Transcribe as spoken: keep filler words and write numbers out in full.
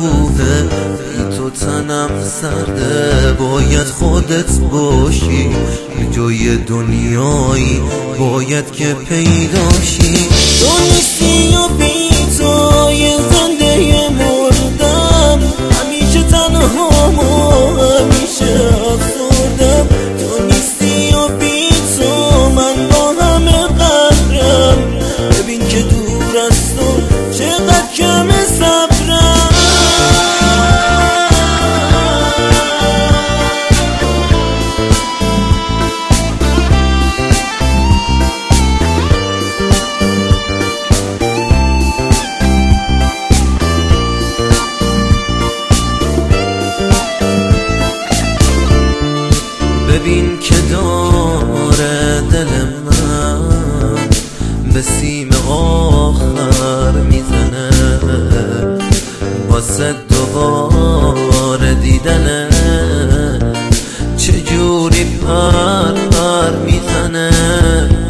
خوبه، بی تو تنم سرده. باید خودت باشی یه جای دنیایی، باید که پیداشی. تو نیستی و بی تو یه زنده مردم، همیشه تنهام و همیشه افسردم. تو نیستی و بی تو من با همه قهرم، ببین که دور از تو چقدر کم صبرم. ببین که داره دل من به سیم آخر میزنه، واسه دوباره دیدنه چجوری پر پر میزنه.